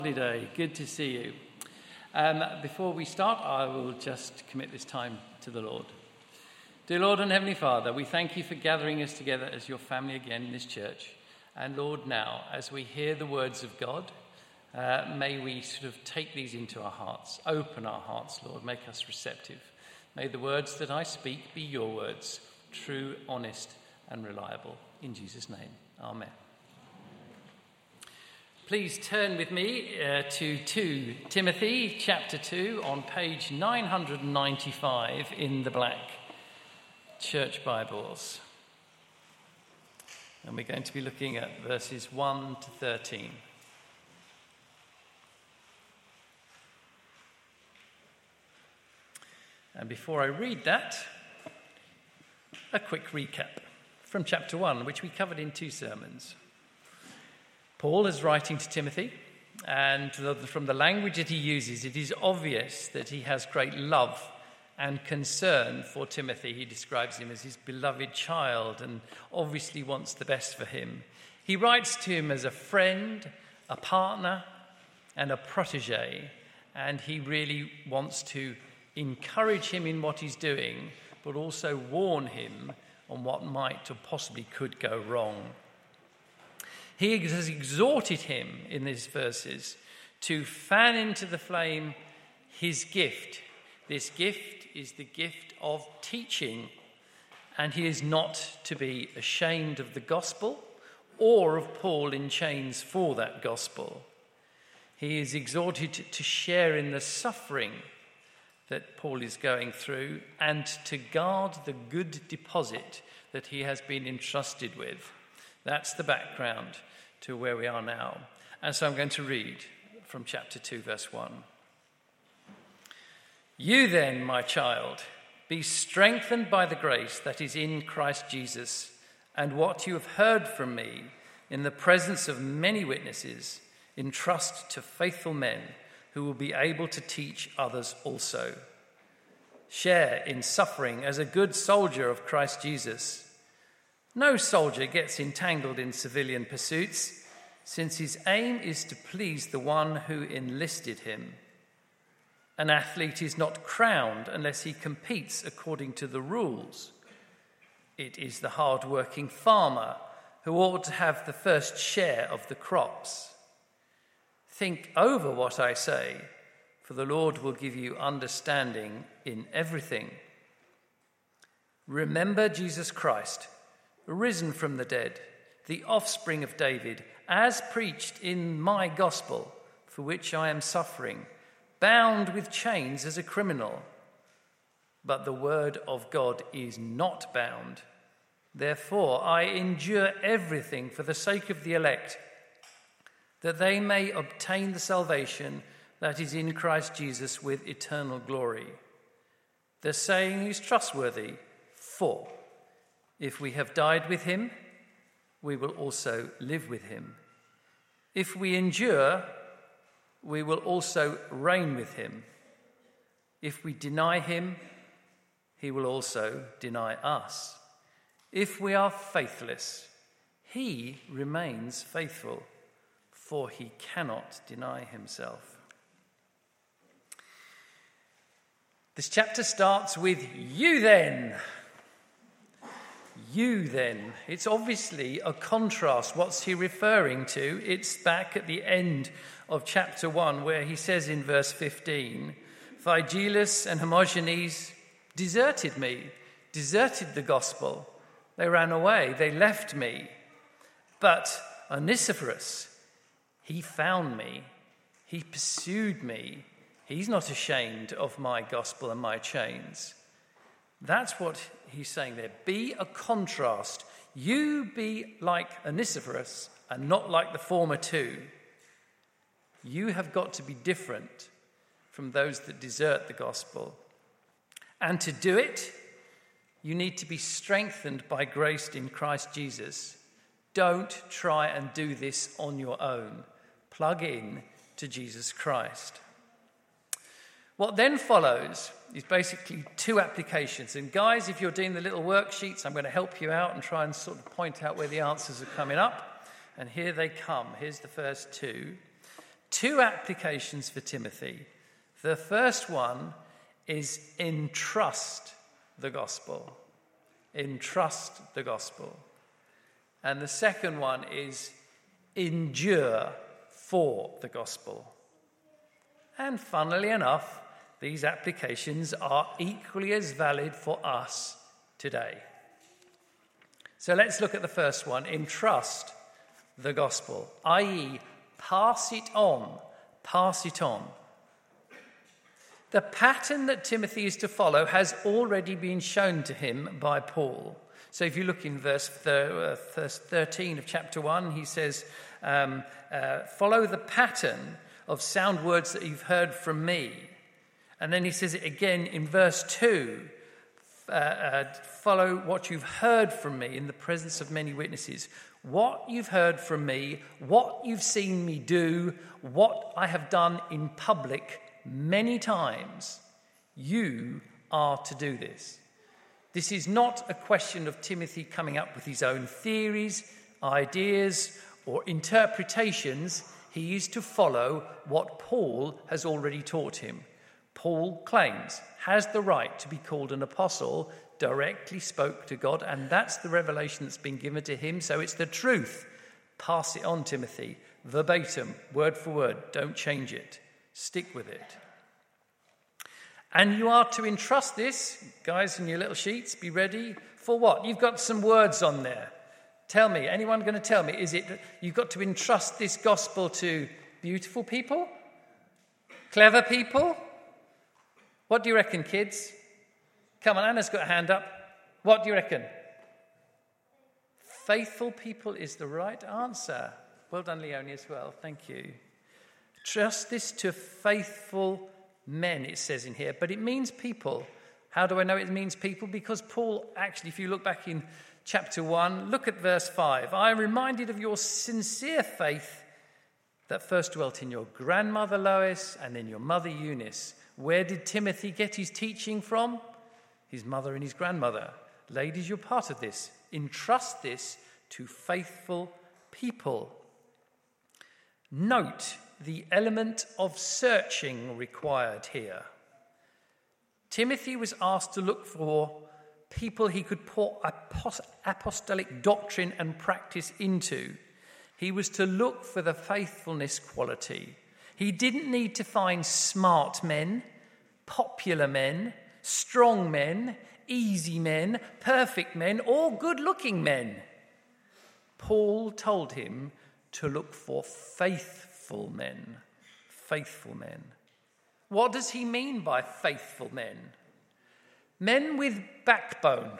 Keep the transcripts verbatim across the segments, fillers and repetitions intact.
Day. Good to see you. Um, before we start, I will just commit this time to the Lord. Dear Lord and Heavenly Father, we thank you for gathering us together as your family again in this church. And Lord, now, as we hear the words of God, uh, may we sort of take these into our hearts. Open our hearts, Lord. Make us receptive. May the words that I speak be your words, true, honest, and reliable. In Jesus' name, amen. Please turn with me uh, to Second Timothy chapter two on page nine ninety-five in the black church Bibles. And we're going to be looking at verses one to thirteen. And before I read that, a quick recap from chapter one, which we covered in two sermons. Paul is writing to Timothy, and from the language that he uses, it is obvious that he has great love and concern for Timothy. He describes him as his beloved child and obviously wants the best for him. He writes to him as a friend, a partner, and a protege, and he really wants to encourage him in what he's doing, but also warn him on what might or possibly could go wrong. He has exhorted him in these verses to fan into the flame his gift. This gift is the gift of teaching, and he is not to be ashamed of the gospel or of Paul in chains for that gospel. He is exhorted to share in the suffering that Paul is going through and to guard the good deposit that he has been entrusted with. That's the background to where we are now. And so I'm going to read from chapter two, verse one. You then, my child, be strengthened by the grace that is in Christ Jesus, and what you have heard from me in the presence of many witnesses, entrust to faithful men who will be able to teach others also. Share in suffering as a good soldier of Christ Jesus. No soldier gets entangled in civilian pursuits, since his aim is to please the one who enlisted him. An athlete is not crowned unless he competes according to the rules. It is the hard-working farmer who ought to have the first share of the crops. Think over what I say, for the Lord will give you understanding in everything. Remember Jesus Christ, risen from the dead, the offspring of David, as preached in my gospel, for which I am suffering, bound with chains as a criminal. But the word of God is not bound. Therefore, I endure everything for the sake of the elect, that they may obtain the salvation that is in Christ Jesus with eternal glory. The saying is trustworthy, for if we have died with him, we will also live with him. If we endure, we will also reign with him. If we deny him, he will also deny us. If we are faithless, he remains faithful, for he cannot deny himself. This chapter starts with, you then. You then. It's obviously a contrast. What's he referring to? It's back at the end of chapter one, where he says in verse fifteen, Phygelus and Hermogenes deserted me, deserted the gospel. They ran away, they left me. But Onesiphorus, he found me, he pursued me. He's not ashamed of my gospel and my chains. That's what he's saying there. Be a contrast. You be like Onesiphorus and not like the former two. You have got to be different from those that desert the gospel. And to do it, you need to be strengthened by grace in Christ Jesus. Don't try and do this on your own. Plug in to Jesus Christ. What then follows is basically two applications. And guys, if you're doing the little worksheets, I'm going to help you out and try and sort of point out where the answers are coming up. And here they come. Here's the first two. two applications for Timothy. The first one is entrust the gospel. Entrust the gospel. And the second one is endure for the gospel. And funnily enough, these applications are equally as valid for us today. So let's look at the first one, entrust the gospel, that is, pass it on, pass it on. The pattern that Timothy is to follow has already been shown to him by Paul. So if you look in verse thirteen of chapter one, he says, um, uh, follow the pattern of sound words that you've heard from me. And then he says it again in verse two, uh, uh, follow what you've heard from me in the presence of many witnesses. What you've heard from me, what you've seen me do, what I have done in public many times, you are to do this. This is not a question of Timothy coming up with his own theories, ideas, or interpretations. He is to follow what Paul has already taught him. Paul claims, has the right to be called an apostle, directly spoke to God, and that's the revelation that's been given to him, so it's the truth. Pass it on, Timothy, verbatim, word for word, don't change it. Stick with it. And you are to entrust this, guys, in your little sheets, be ready for what? You've got some words on there. Tell me, anyone going to tell me, is it you've got to entrust this gospel to beautiful people? Clever people? What do you reckon, kids? Come on, Anna's got a hand up. What do you reckon? Faithful people is the right answer. Well done, Leonie, as well. Thank you. Trust this to faithful men, it says in here, but it means people. How do I know it means people? Because Paul, actually, if you look back in chapter one, look at verse five. I am reminded of your sincere faith that first dwelt in your grandmother Lois and then your mother Eunice. Where did Timothy get his teaching from? His mother and his grandmother. Ladies, you're part of this. Entrust this to faithful people. Note the element of searching required here. Timothy was asked to look for people he could pour apostolic doctrine and practice into. He was to look for the faithfulness quality. He didn't need to find smart men, popular men, strong men, easy men, perfect men, or good-looking men. Paul told him to look for faithful men. Faithful men. What does he mean by faithful men? Men with backbone.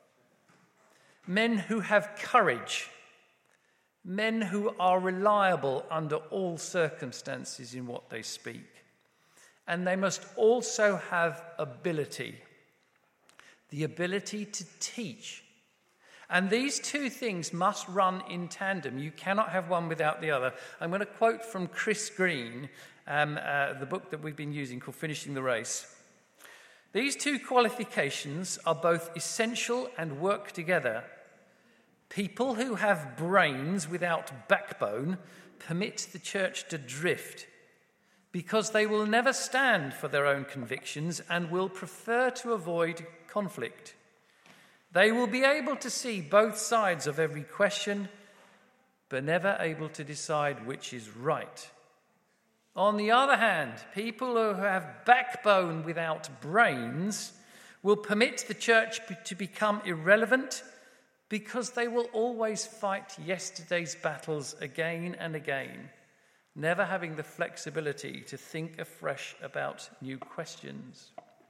Men who have courage. Men who are reliable under all circumstances in what they speak. And they must also have ability. The ability to teach. And these two things must run in tandem. You cannot have one without the other. I'm going to quote from Chris Green, um, uh, the book that we've been using called Finishing the Race. These two qualifications are both essential and work together. People who have brains without backbone permit the church to drift because they will never stand for their own convictions and will prefer to avoid conflict. They will be able to see both sides of every question, but never able to decide which is right. On the other hand, people who have backbone without brains will permit the church to become irrelevant because they will always fight yesterday's battles again and again, never having the flexibility to think afresh about new questions.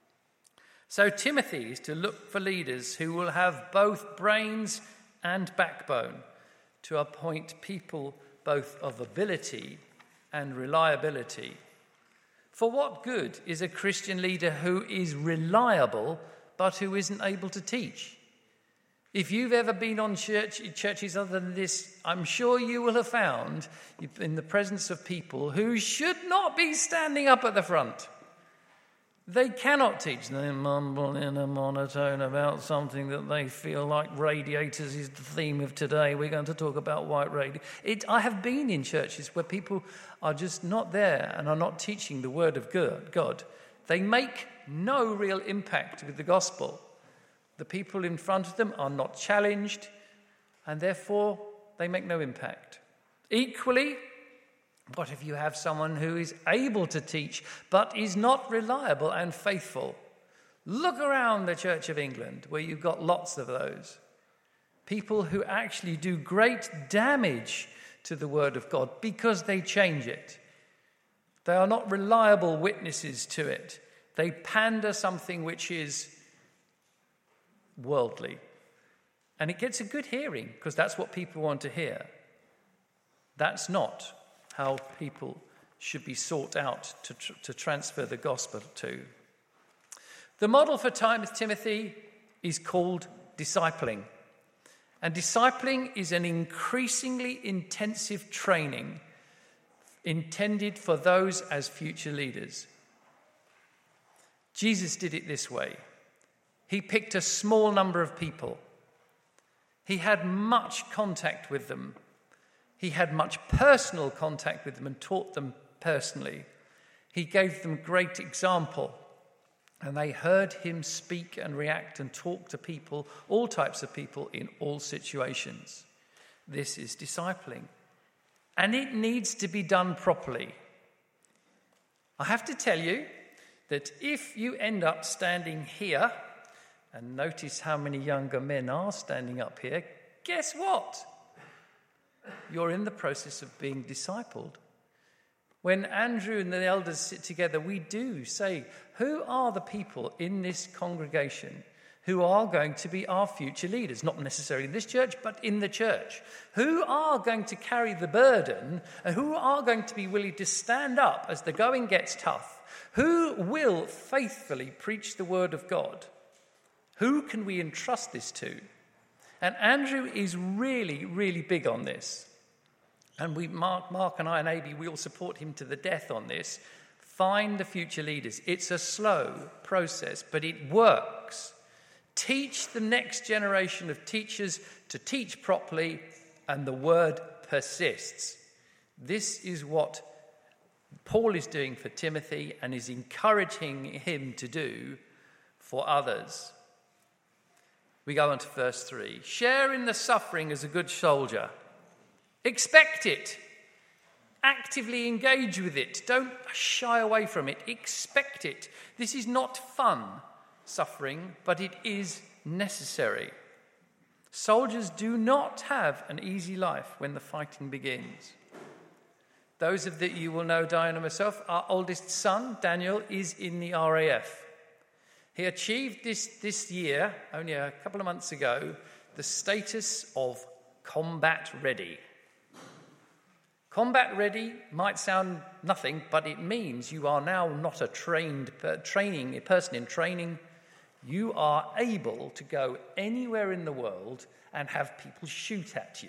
So Timothy is to look for leaders who will have both brains and backbone to appoint people both of ability and reliability. For what good is a Christian leader who is reliable but who isn't able to teach? If you've ever been on church, churches other than this, I'm sure you will have found in the presence of people who should not be standing up at the front. They cannot teach. They mumble in a monotone about something that they feel like radiators is the theme of today. We're going to talk about white radiators. It, I have been in churches where people are just not there and are not teaching the word of God. They make no real impact with the gospel. The people in front of them are not challenged, and therefore they make no impact. Equally, what if you have someone who is able to teach but is not reliable and faithful? Look around the Church of England, where you've got lots of those. People who actually do great damage to the word of God because they change it. They are not reliable witnesses to it. They pander something which is worldly. And it gets a good hearing because that's what people want to hear. That's not how people should be sought out to, tr- to transfer the gospel to. The model for Timothy is called discipling. And discipling is an increasingly intensive training intended for those as future leaders. Jesus did it this way. He picked a small number of people. He had much contact with them. He had much personal contact with them and taught them personally. He gave them great example. And they heard him speak and react and talk to people, all types of people, in all situations. This is discipling. And it needs to be done properly. I have to tell you that if you end up standing here, and notice how many younger men are standing up here, guess what? You're in the process of being discipled. When Andrew and the elders sit together, we do say, who are the people in this congregation who are going to be our future leaders? Not necessarily in this church, but in the church. Who are going to carry the burden and who are going to be willing to stand up as the going gets tough? Who will faithfully preach the word of God? Who can we entrust this to? And Andrew is really, really big on this. And we, Mark, Mark and I and Abby, we all support him to the death on this. Find the future leaders. It's a slow process, but it works. Teach the next generation of teachers to teach properly, and the word persists. This is what Paul is doing for Timothy and is encouraging him to do for others. We go on to verse three. Share in the suffering as a good soldier. Expect it. Actively engage with it. Don't shy away from it. Expect it. This is not fun, suffering, but it is necessary. Soldiers do not have an easy life when the fighting begins. Those of that you will know, Diane and myself, our oldest son, Daniel, is in the R A F. He achieved this, this year, only a couple of months ago, the status of combat ready. Combat ready might sound nothing, but it means you are now not a trained uh, training a person in training. You are able to go anywhere in the world and have people shoot at you.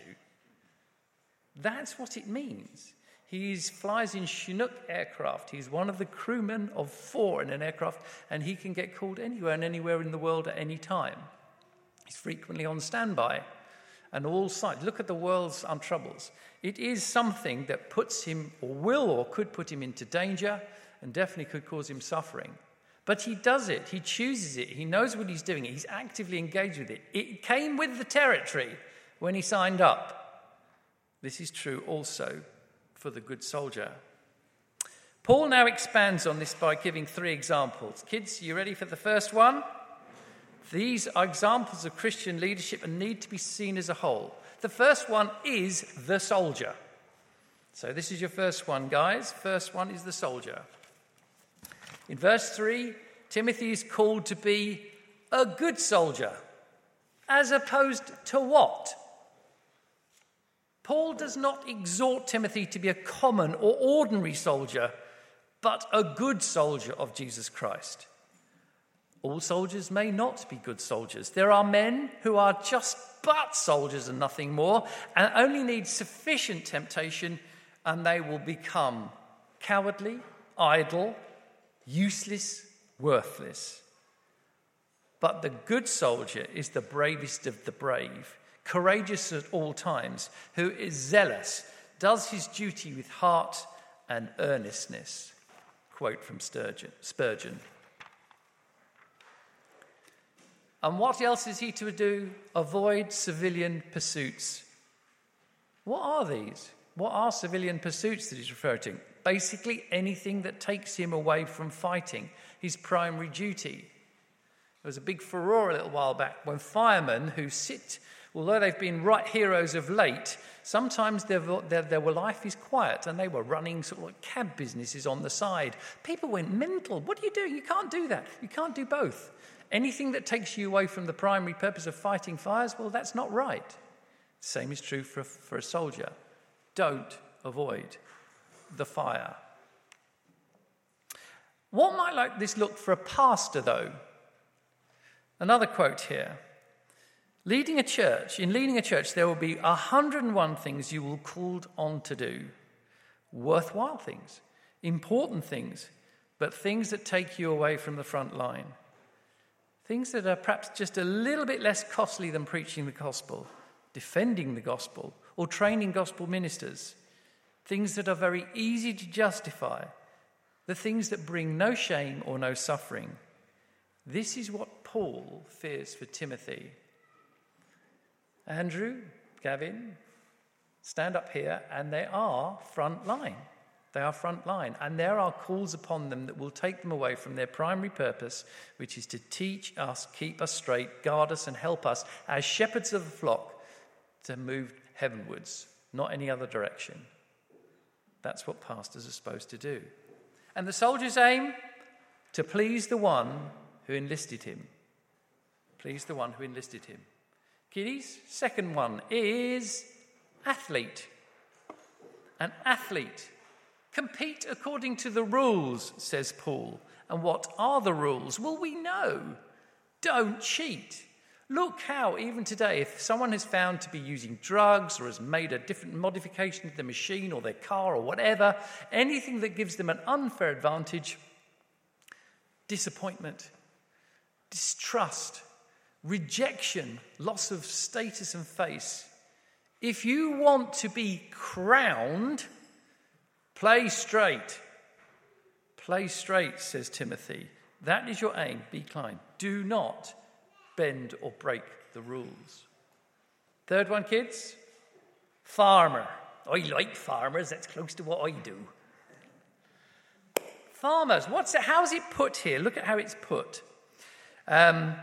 That's what it means. He flies in Chinook aircraft. He's one of the crewmen of four in an aircraft, and he can get called anywhere and anywhere in the world at any time. He's frequently on standby. And all sides. Look at the world's troubles. It is something that puts him, or will, or could put him into danger, and definitely could cause him suffering. But he does it. He chooses it. He knows what he's doing. He's actively engaged with it. It came with the territory when he signed up. This is true also for the good soldier. Paul now expands on this by giving three examples. Kids, you ready for the first one? These are examples of Christian leadership and need to be seen as a whole. The first one is the soldier. So this is your first one, guys. First one is the soldier. In verse three, Timothy is called to be a good soldier, as opposed to what? Paul does not exhort Timothy to be a common or ordinary soldier, but a good soldier of Jesus Christ. All soldiers may not be good soldiers. There are men who are just but soldiers and nothing more, and only need sufficient temptation, and they will become cowardly, idle, useless, worthless. But the good soldier is the bravest of the brave, courageous at all times, who is zealous, does his duty with heart and earnestness. Quote from Spurgeon. And what else is he to do? Avoid civilian pursuits. What are these? What are civilian pursuits that he's referring to? Basically anything that takes him away from fighting, his primary duty. There was a big furore a little while back when firemen who sit, although they've been right heroes of late, sometimes their, their, their life is quiet and they were running sort of like cab businesses on the side. People went mental. What are you doing? You can't do that. You can't do both. Anything that takes you away from the primary purpose of fighting fires, well, that's not right. The same is true for, for a soldier. Don't avoid the fire. What might like this look for a pastor, though? Another quote here. Leading a church, in leading a church, there will be one hundred and one things you will be called on to do. Worthwhile things, important things, but things that take you away from the front line. Things that are perhaps just a little bit less costly than preaching the gospel, defending the gospel, or training gospel ministers. Things that are very easy to justify. The things that bring no shame or no suffering. This is what Paul fears for Timothy. Andrew, Gavin, stand up here, and they are front line. They are front line, and there are calls upon them that will take them away from their primary purpose, which is to teach us, keep us straight, guard us, and help us as shepherds of the flock to move heavenwards, not any other direction. That's what pastors are supposed to do. And the soldier's aim? To please the one who enlisted him. Please the one who enlisted him. Kiddies, second one is athlete. An athlete. Compete according to the rules, says Paul. And what are the rules? Well, we know. Don't cheat. Look how, even today, if someone is found to be using drugs or has made a different modification to the machine or their car or whatever, anything that gives them an unfair advantage, disappointment, distrust, rejection, loss of status and face. If you want to be crowned, play straight. Play straight, says Timothy. That is your aim. Be kind. Do not bend or break the rules. Third one, kids. Farmer. I like farmers. That's close to what I do. Farmers. What's it? How's it put here? Look at how it's put. Um,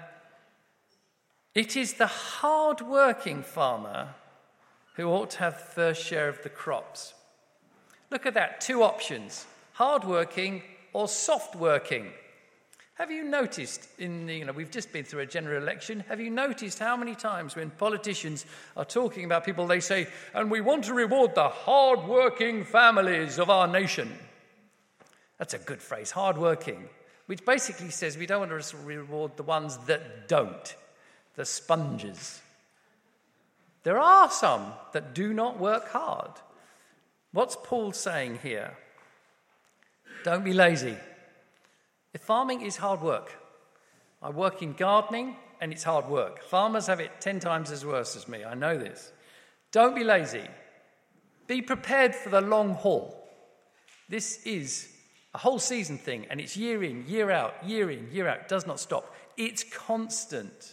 it is the hard-working farmer who ought to have the first share of the crops. Look at that. Two options. Hard-working or soft-working. Have you noticed, in the, you know, we've just been through a general election, have you noticed how many times when politicians are talking about people, they say, and we want to reward the hard-working families of our nation. That's a good phrase, hard-working, which basically says we don't want to reward the ones that don't, the sponges. There are some that do not work hard. What's Paul saying here? Don't be lazy. If farming is hard work, I work in gardening and it's hard work. Farmers have it ten times as worse as me, I know this. Don't be lazy. Be prepared for the long haul. This is a whole season thing, and it's year in, year out, year in, year out. It does not stop. It's constant.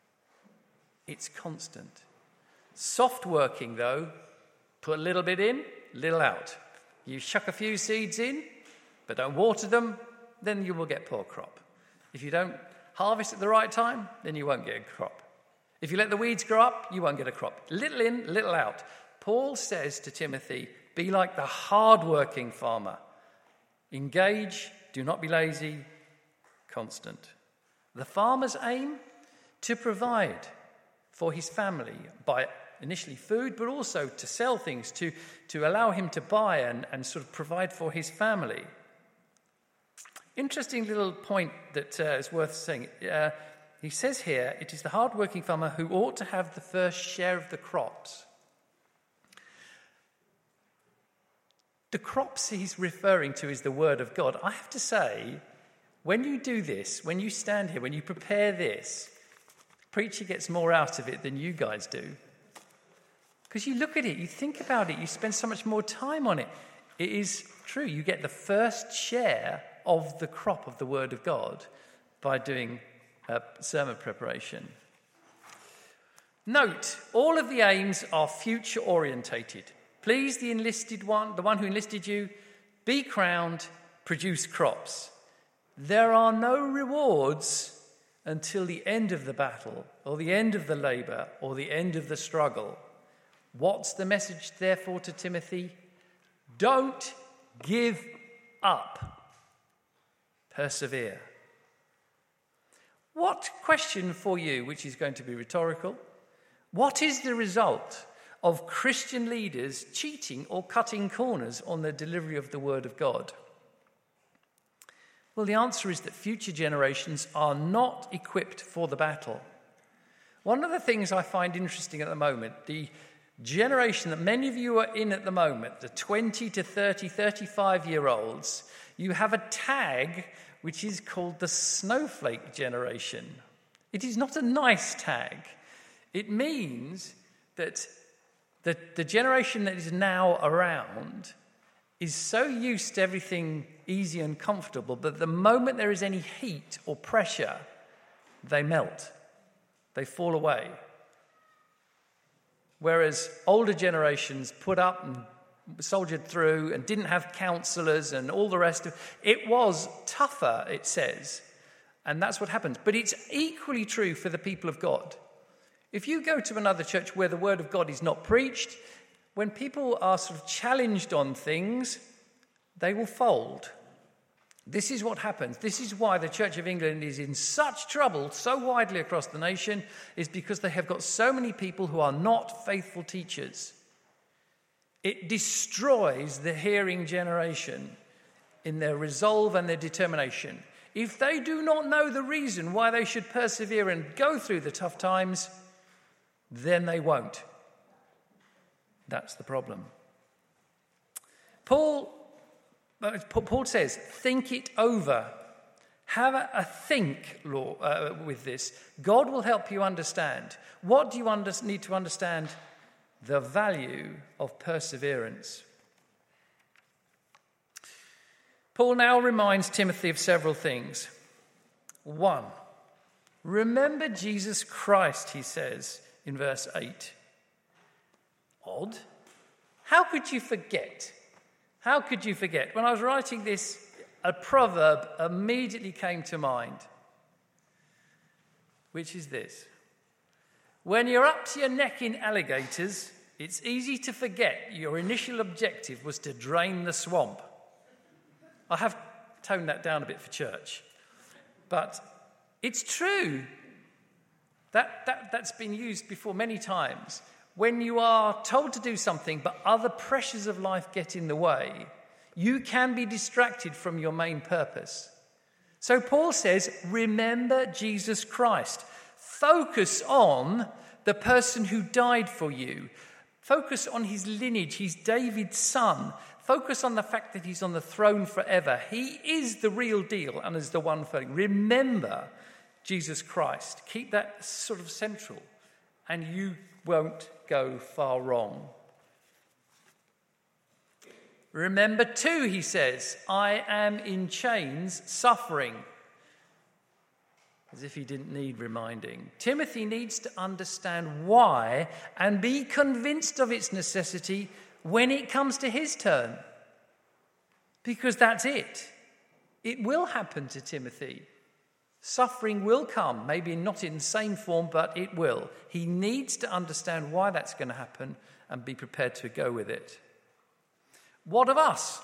It's constant. Soft working, though, put a little bit in, little out. You chuck a few seeds in, but don't water them, then you will get poor crop. If you don't harvest at the right time, then you won't get a crop. If you let the weeds grow up, you won't get a crop. Little in, little out. Paul says to Timothy, be like the hard-working farmer. Engage, do not be lazy, constant. The farmer's aim? To provide for his family by initially food, but also to sell things, to, to allow him to buy and, and sort of provide for his family. Interesting little point that uh, is worth saying. Uh, he says here, it is the hard-working farmer who ought to have the first share of the crops. The crops he's referring to is the word of God. I have to say, when you do this, when you stand here, when you prepare this, the preacher gets more out of it than you guys do. Because you look at it, you think about it, you spend so much more time on it. It is true. You get the first share of the crop of the Word of God by doing uh, sermon preparation. Note, all of the aims are future orientated. Please, the enlisted one, the one who enlisted you, be crowned, produce crops. There are no rewards until the end of the battle, or the end of the labour, or the end of the struggle. What's the message, therefore, to Timothy? Don't give up. Persevere. What question for you, which is going to be rhetorical? What is the result of Christian leaders cheating or cutting corners on the delivery of the Word of God? Well, the answer is that future generations are not equipped for the battle. One of the things I find interesting at the moment, the generation that many of you are in at the moment, the twenty to thirty, thirty-five-year-olds, you have a tag which is called the snowflake generation. It is not a nice tag. It means that the, the generation that is now around is so used to everything easy and comfortable, but the moment there is any heat or pressure, they melt. They fall away. Whereas older generations put up and soldiered through and didn't have counsellors and all the rest of it. It was tougher, it says, and that's what happens. But it's equally true for the people of God. If you go to another church where the Word of God is not preached, when people are sort of challenged on things, they will fold. This is what happens. This is why the Church of England is in such trouble so widely across the nation, is because they have got so many people who are not faithful teachers. It destroys the hearing generation in their resolve and their determination. If they do not know the reason why they should persevere and go through the tough times, then they won't. That's the problem. Paul, Paul says, think it over. Have a, a think Lord, uh, with this. God will help you understand. What do you under, need to understand? The value of perseverance. Paul now reminds Timothy of several things. One, remember Jesus Christ, he says in verse eight. Odd. How could you forget? How could you forget? When I was writing this, a proverb immediately came to mind, which is this. When you're up to your neck in alligators, it's easy to forget your initial objective was to drain the swamp. I have toned that down a bit for church, but it's true. That, that, that's been used before many times. When you are told to do something, but other pressures of life get in the way, you can be distracted from your main purpose. So Paul says, remember Jesus Christ. Focus on the person who died for you. Focus on his lineage. He's David's son. Focus on the fact that he's on the throne forever. He is the real deal and is the one for you. Remember Jesus Christ. Keep that sort of central, and you won't go far wrong. Remember too, he says, I am in chains, suffering. As if he didn't need reminding. Timothy needs to understand why and be convinced of its necessity when it comes to his turn. Because that's it. It will happen to Timothy. Suffering will come, maybe not in the same form, but it will. He needs to understand why that's going to happen and be prepared to go with it. What of us?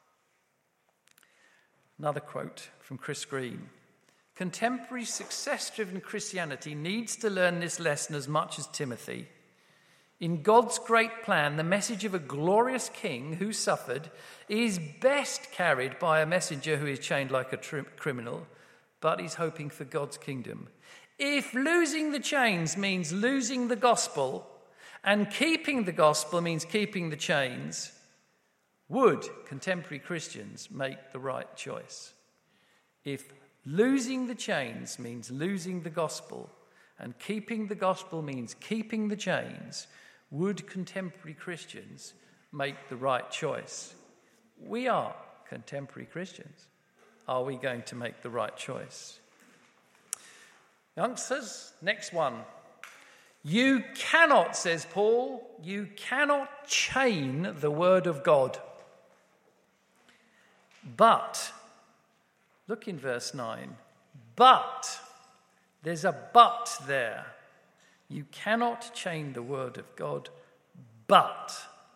Another quote from Chris Green. Contemporary success-driven Christianity needs to learn this lesson as much as Timothy. In God's great plan, the message of a glorious king who suffered is best carried by a messenger who is chained like a tri- criminal, but is hoping for God's kingdom. If losing the chains means losing the gospel, and keeping the gospel means keeping the chains, would contemporary Christians make the right choice? If Losing the chains means losing the gospel, and keeping the gospel means keeping the chains. Would contemporary Christians make the right choice? We are contemporary Christians. Are we going to make the right choice? Youngsters, next one. You cannot, says Paul, you cannot chain the word of God. But, look in verse nine, but, there's a but there. You cannot chain the word of God, but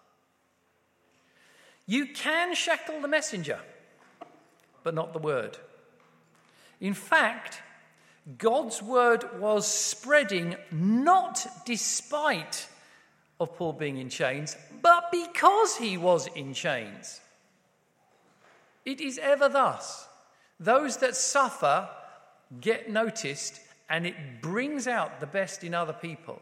you can shackle the messenger, but not the word. In fact, God's word was spreading not despite of Paul being in chains, but because he was in chains. It is ever thus. Those that suffer get noticed, and it brings out the best in other people.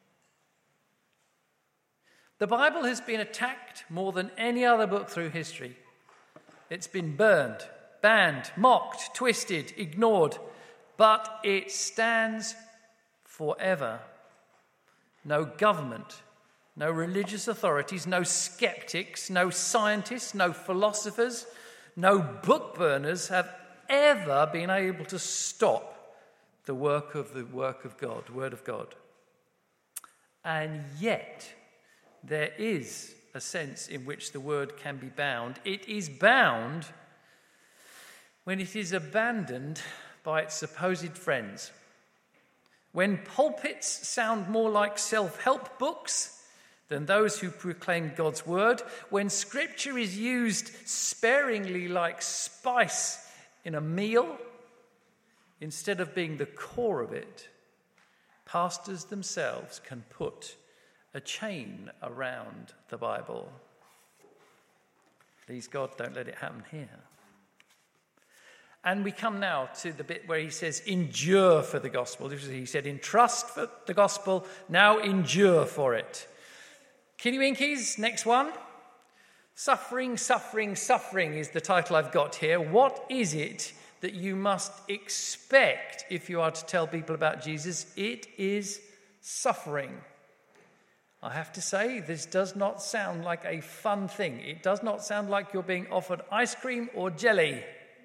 The Bible has been attacked more than any other book through history. It's been burned, banned, mocked, twisted, ignored, but it stands forever. No government, no religious authorities, no skeptics, no scientists, no philosophers, no book burners have ever been able to stop the work of the work of God, word of God. And yet, there is a sense in which the word can be bound. It is bound when it is abandoned by its supposed friends. When pulpits sound more like self-help books than those who proclaim God's word, when scripture is used sparingly like spice in a meal, instead of being the core of it, pastors themselves can put a chain around the Bible. Please God, don't let it happen here. And we come now to the bit where he says, endure for the gospel. He said, entrust for the gospel, now endure for it. Kitty Winkies, next one. Suffering, suffering, suffering is the title I've got here. What is it that you must expect if you are to tell people about Jesus? It is suffering. I have to say, this does not sound like a fun thing. It does not sound like you're being offered ice cream or jelly.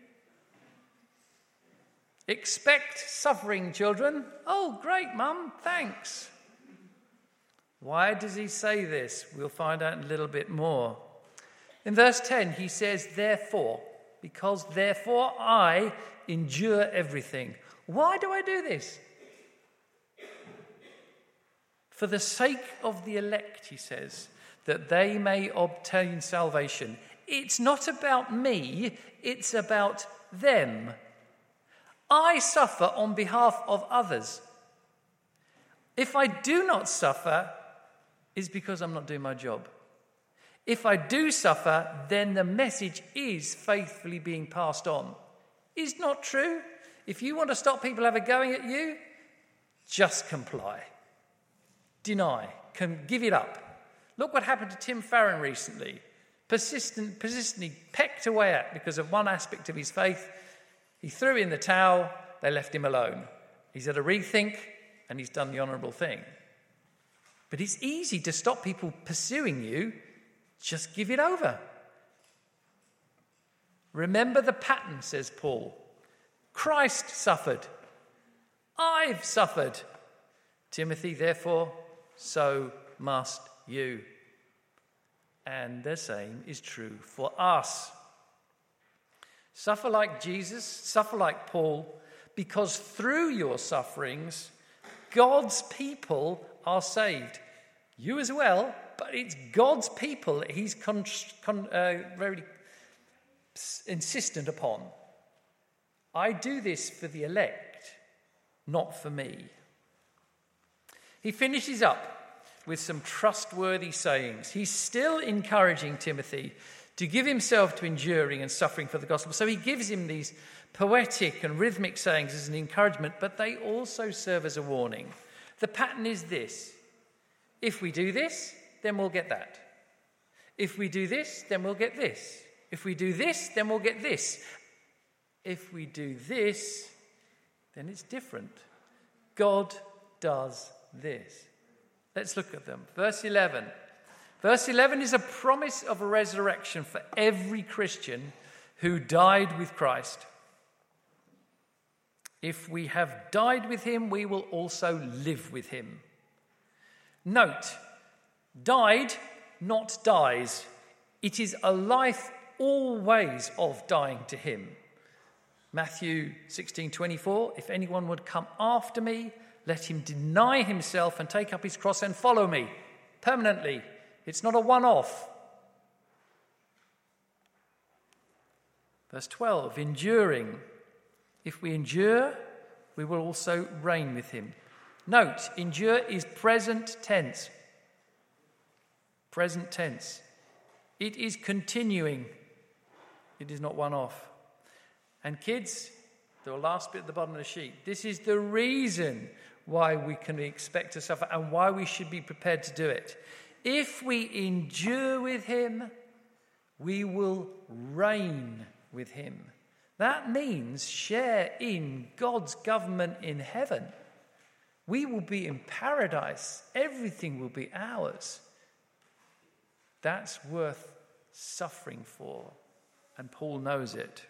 Expect suffering, children. Oh, great, Mum, thanks. Why does he say this? We'll find out a little bit more. In verse ten, he says, therefore, because therefore I endure everything. Why do I do this? For the sake of the elect, he says, that they may obtain salvation. It's not about me, it's about them. I suffer on behalf of others. If I do not suffer, it's because I'm not doing my job. If I do suffer, then the message is faithfully being passed on. Is not true? If you want to stop people ever going at you, just comply. Deny. Can give it up. Look what happened to Tim Farron recently. Persistent, persistently pecked away at because of one aspect of his faith. He threw in the towel, they left him alone. He's had a rethink, and he's done the honourable thing. But it's easy to stop people pursuing you. Just give it over. Remember the pattern, says Paul. Christ suffered. I've suffered. Timothy, therefore, so must you. And the same is true for us. Suffer like Jesus, suffer like Paul, because through your sufferings, God's people are saved. You as well, but it's God's people he's con- con- uh, very insistent upon. I do this for the elect, not for me. He finishes up with some trustworthy sayings. He's still encouraging Timothy to give himself to enduring and suffering for the gospel. So he gives him these poetic and rhythmic sayings as an encouragement, but they also serve as a warning. The pattern is this. If we do this, then we'll get that. If we do this, then we'll get this. If we do this, then we'll get this. If we do this, then it's different. God does this. Let's look at them. Verse eleven. Verse eleven is a promise of a resurrection for every Christian who died with Christ. If we have died with him, we will also live with him. Note, died, not dies. It is a life always of dying to him. Matthew sixteen twenty-four, if anyone would come after me, let him deny himself and take up his cross and follow me permanently. It's not a one-off. Verse twelve, enduring. If we endure, we will also reign with him. Note, endure is present tense. Present tense. It is continuing. It is not one-off. And kids, the last bit at the bottom of the sheet, this is the reason why we can expect to suffer and why we should be prepared to do it. If we endure with him, we will reign with him. That means share in God's government in heaven. We will be in paradise. Everything will be ours. That's worth suffering for, and Paul knows it.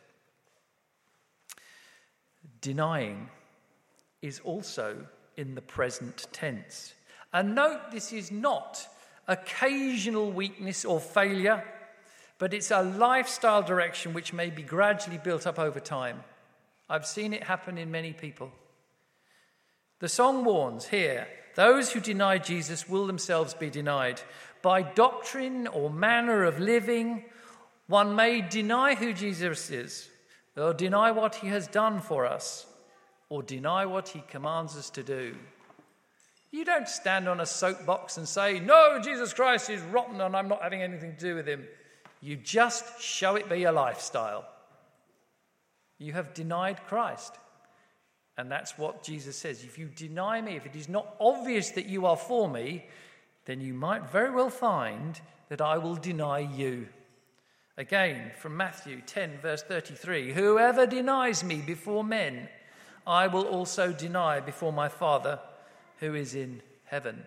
Denying is also in the present tense. And note, this is not occasional weakness or failure, but it's a lifestyle direction which may be gradually built up over time. I've seen it happen in many people. The song warns here, those who deny Jesus will themselves be denied. By doctrine or manner of living, one may deny who Jesus is, or deny what he has done for us, or deny what he commands us to do. You don't stand on a soapbox and say, no, Jesus Christ is rotten and I'm not having anything to do with him. You just show it by your lifestyle. You have denied Christ. And that's what Jesus says. If you deny me, if it is not obvious that you are for me, then you might very well find that I will deny you. Again, from Matthew ten, verse thirty-three, whoever denies me before men, I will also deny before my Father who is in heaven.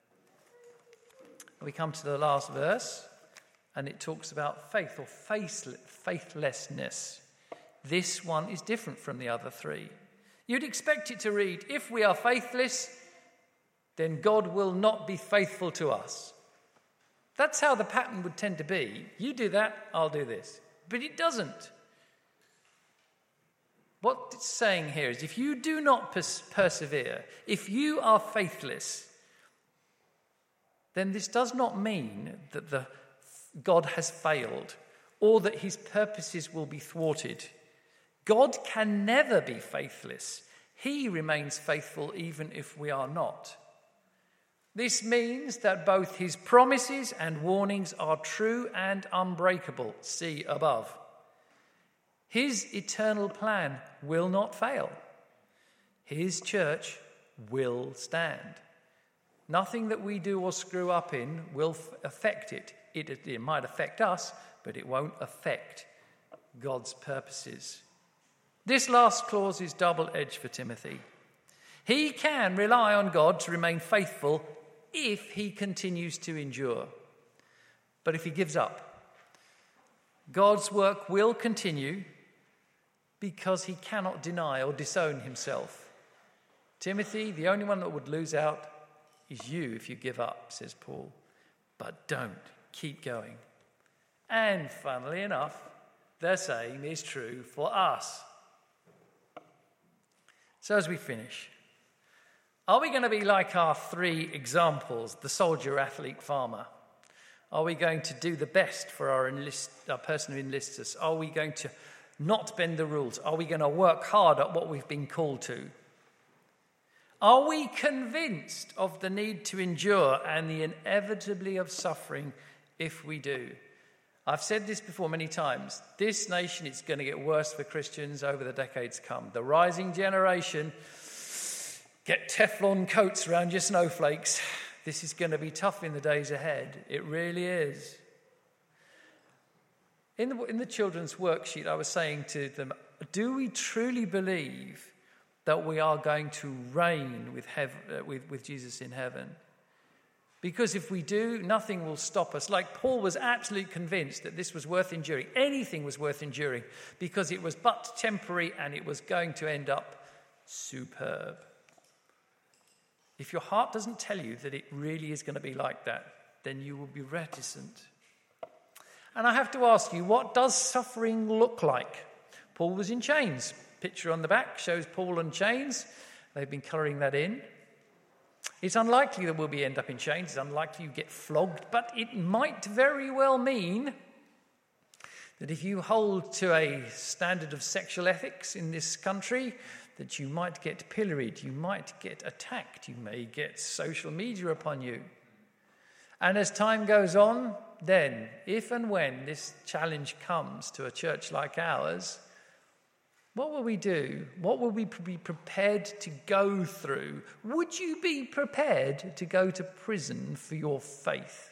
We come to the last verse, and it talks about faith or faithlessness. This one is different from the other three. You'd expect it to read, if we are faithless, then God will not be faithful to us. That's how the pattern would tend to be. You do that, I'll do this. But it doesn't. What it's saying here is if you do not pers- persevere, if you are faithless, then this does not mean that the, God has failed or that his purposes will be thwarted. God can never be faithless. He remains faithful even if we are not. This means that both his promises and warnings are true and unbreakable. See above. His eternal plan will not fail. His church will stand. Nothing that we do or screw up in will f- affect it. it. It might affect us, but it won't affect God's purposes. This last clause is double-edged for Timothy. He can rely on God to remain faithful if he continues to endure. But if he gives up, God's work will continue because he cannot deny or disown himself. Timothy, the only one that would lose out is you if you give up, says Paul. But don't. Keep going. And funnily enough, the same is true for us. So as we finish, are we going to be like our three examples, the soldier, athlete, farmer? Are we going to do the best for our, enlist, our person who enlists us? Are we going to not bend the rules? Are we going to work hard at what we've been called to? Are we convinced of the need to endure and the inevitably of suffering if we do? I've said this before many times. This nation is going to get worse for Christians over the decades to come. The rising generation, get Teflon coats around your snowflakes. This is going to be tough in the days ahead. It really is. In the, in the children's worksheet, I was saying to them, do we truly believe that we are going to reign with, heaven, uh, with, with Jesus in heaven? Because if we do, nothing will stop us. Like Paul was absolutely convinced that this was worth enduring. Anything was worth enduring because it was but temporary and it was going to end up superb. If your heart doesn't tell you that it really is going to be like that, then you will be reticent. And I have to ask you, what does suffering look like? Paul was in chains. Picture on the back shows Paul in chains. They've been colouring that in. It's unlikely that we'll be end up in chains. It's unlikely you get flogged, but it might very well mean that if you hold to a standard of sexual ethics in this country, that you might get pilloried, you might get attacked, you may get social media upon you. And as time goes on, then, if and when this challenge comes to a church like ours, what will we do? What will we be prepared to go through? Would you be prepared to go to prison for your faith?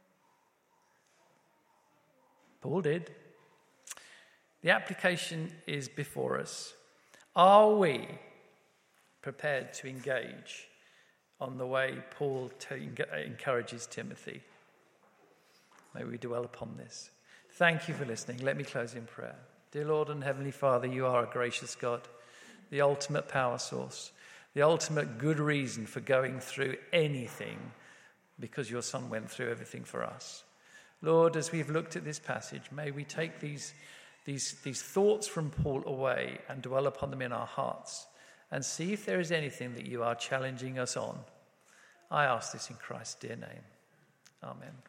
Paul did. The application is before us. Are we prepared to engage on the way Paul t- encourages Timothy? May we dwell upon this. Thank you for listening. Let me close in prayer. Dear Lord and Heavenly Father, you are a gracious God, the ultimate power source, the ultimate good reason for going through anything, because your Son went through everything for us. Lord, as we've looked at this passage, may we take these, these, these thoughts from Paul away and dwell upon them in our hearts and see if there is anything that you are challenging us on. I ask this in Christ's dear name. Amen.